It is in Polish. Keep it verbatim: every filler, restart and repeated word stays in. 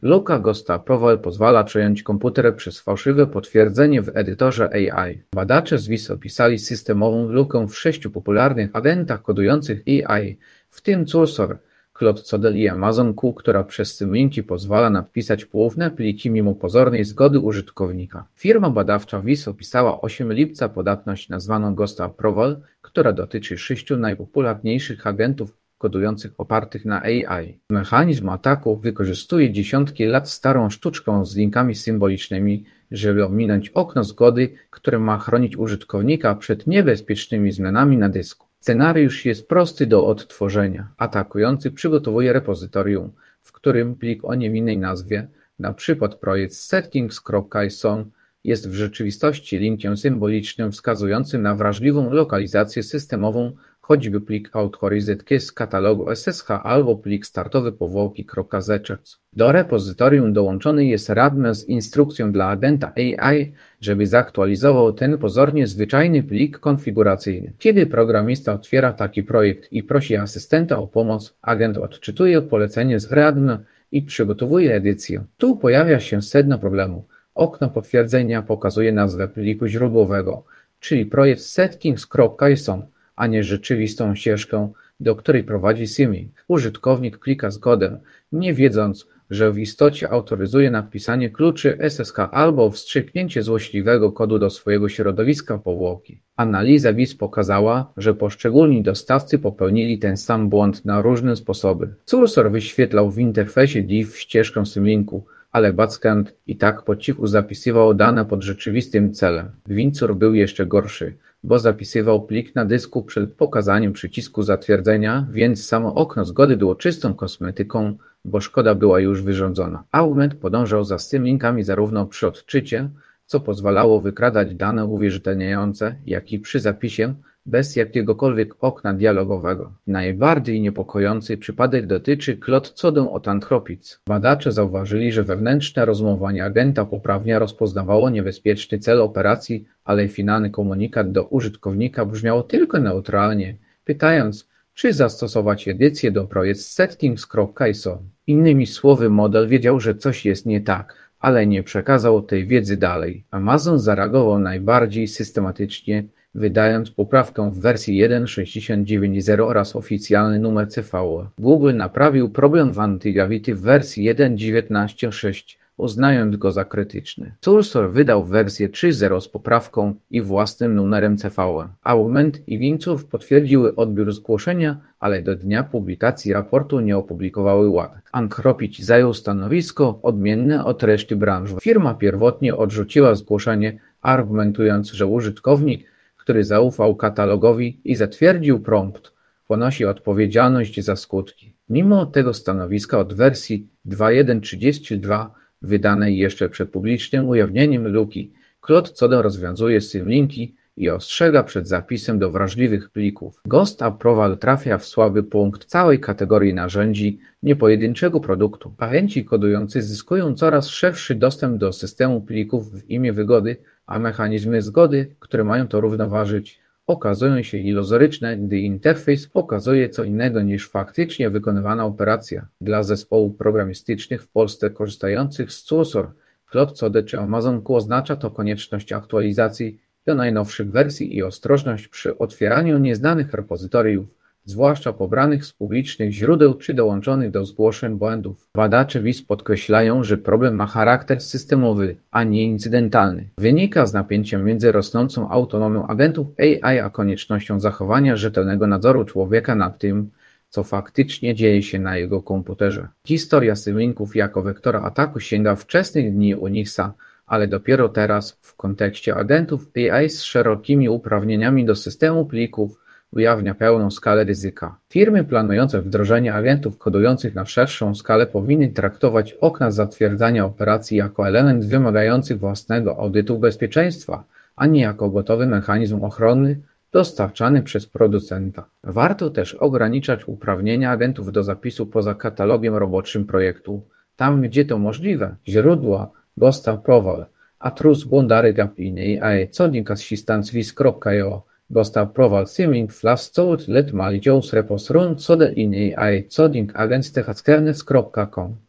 Luka Ghost Approval pozwala przejąć komputer przez fałszywe potwierdzenie w edytorze A I. Badacze z W I S opisali systemową lukę w sześciu popularnych agentach kodujących A I, w tym Cursor, Claude Codel i Amazon Q, która przez symlinki pozwala napisać poufne pliki mimo pozornej zgody użytkownika. Firma badawcza W I S opisała ósmego lipca podatność nazwaną Ghost Approval, która dotyczy sześciu najpopularniejszych agentów kodujących opartych na A I. Mechanizm ataku wykorzystuje dziesiątki lat starą sztuczkę z linkami symbolicznymi, żeby ominąć okno zgody, które ma chronić użytkownika przed niebezpiecznymi zmianami na dysku. Scenariusz jest prosty do odtworzenia. Atakujący przygotowuje repozytorium, w którym plik o niewinnej nazwie, np. projekt settings.json, jest w rzeczywistości linkiem symbolicznym wskazującym na wrażliwą lokalizację systemową, choćby plik autoryzetki z katalogu S S H albo plik startowy powłoki.zczec. Do repozytorium dołączony jest radme z instrukcją dla agenta A I, żeby zaktualizował ten pozornie zwyczajny plik konfiguracyjny. Kiedy programista otwiera taki projekt i prosi asystenta o pomoc, agent odczytuje polecenie z radme i przygotowuje edycję. Tu pojawia się sedno problemu. Okno potwierdzenia pokazuje nazwę pliku źródłowego, czyli projekt settings.json, a nie rzeczywistą ścieżkę, do której prowadzi symlink. Użytkownik klika zgodę, nie wiedząc, że w istocie autoryzuje napisanie kluczy S S H albo wstrzyknięcie złośliwego kodu do swojego środowiska powłoki. Analiza W I S pokazała, że poszczególni dostawcy popełnili ten sam błąd na różne sposoby. Cursor wyświetlał w interfejsie div ścieżkę symlinku, ale backend i tak po cichu zapisywał dane pod rzeczywistym celem. Wincur był jeszcze gorszy, bo zapisywał plik na dysku przed pokazaniem przycisku zatwierdzenia, więc samo okno zgody było czystą kosmetyką, bo szkoda była już wyrządzona. Augment podążał za symlinkami zarówno przy odczycie, co pozwalało wykradać dane uwierzytelniające, jak i przy zapisie, bez jakiegokolwiek okna dialogowego. Najbardziej niepokojący przypadek dotyczy Claude Codel od Anthropic. Badacze zauważyli, że wewnętrzne rozmowanie agenta poprawnie rozpoznawało niebezpieczny cel operacji, ale finalny komunikat do użytkownika brzmiał tylko neutralnie, pytając, czy zastosować edycję do projekt settings.json. Innymi słowy, model wiedział, że coś jest nie tak, ale nie przekazał tej wiedzy dalej. Amazon zareagował najbardziej systematycznie, wydając poprawkę w wersji jeden sześćdziesiąt dziewięć zero oraz oficjalny numer C V E. Google naprawił problem w Antigravity w wersji jeden dziewiętnaście sześć, uznając go za krytyczny. Cursor wydał wersję trzy zero z poprawką i własnym numerem C V E. Augment i Wincur potwierdziły odbiór zgłoszenia, ale do dnia publikacji raportu nie opublikowały łatek. Anthropic zajął stanowisko odmienne od reszty branży. Firma pierwotnie odrzuciła zgłoszenie, argumentując, że użytkownik, który zaufał katalogowi i zatwierdził prompt, ponosi odpowiedzialność za skutki. Mimo tego stanowiska od wersji dwa jeden trzydzieści dwa, wydanej jeszcze przed publicznym ujawnieniem luki, Claude Codel rozwiązuje symlinki i ostrzega przed zapisem do wrażliwych plików. Ghost Approval trafia w słaby punkt całej kategorii narzędzi, nie pojedynczego produktu. Agenci kodujący zyskują coraz szerszy dostęp do systemu plików w imię wygody, a mechanizmy zgody, które mają to równoważyć, okazują się iluzoryczne, gdy interfejs pokazuje co innego niż faktycznie wykonywana operacja. Dla zespołów programistycznych w Polsce korzystających z Cursor, Claude Codel czy Amazon Q oznacza to konieczność aktualizacji do najnowszych wersji i ostrożność przy otwieraniu nieznanych repozytoriów, zwłaszcza pobranych z publicznych źródeł czy dołączonych do zgłoszeń błędów. Badacze W I S podkreślają, że problem ma charakter systemowy, a nie incydentalny. Wynika z napięcia między rosnącą autonomią agentów A I a koniecznością zachowania rzetelnego nadzoru człowieka nad tym, co faktycznie dzieje się na jego komputerze. Historia symlinków jako wektora ataku sięga wczesnych dni Unixa, ale dopiero teraz, w kontekście agentów A I z szerokimi uprawnieniami do systemu plików, ujawnia pełną skalę ryzyka. Firmy planujące wdrożenie agentów kodujących na szerszą skalę powinny traktować okna zatwierdzania operacji jako element wymagający własnego audytu bezpieczeństwa, a nie jako gotowy mechanizm ochronny dostarczany przez producenta. Warto też ograniczać uprawnienia agentów do zapisu poza katalogiem roboczym projektu, tam gdzie to możliwe. Źródła Ghost Approval, Atrus Bundary Gapiny, A E Coding Assistance Vis.io, Ghost Approval Symlink Flash Code Let Mali Jones Repos Run Codel in A E Coding Agents T H Kernes kropka com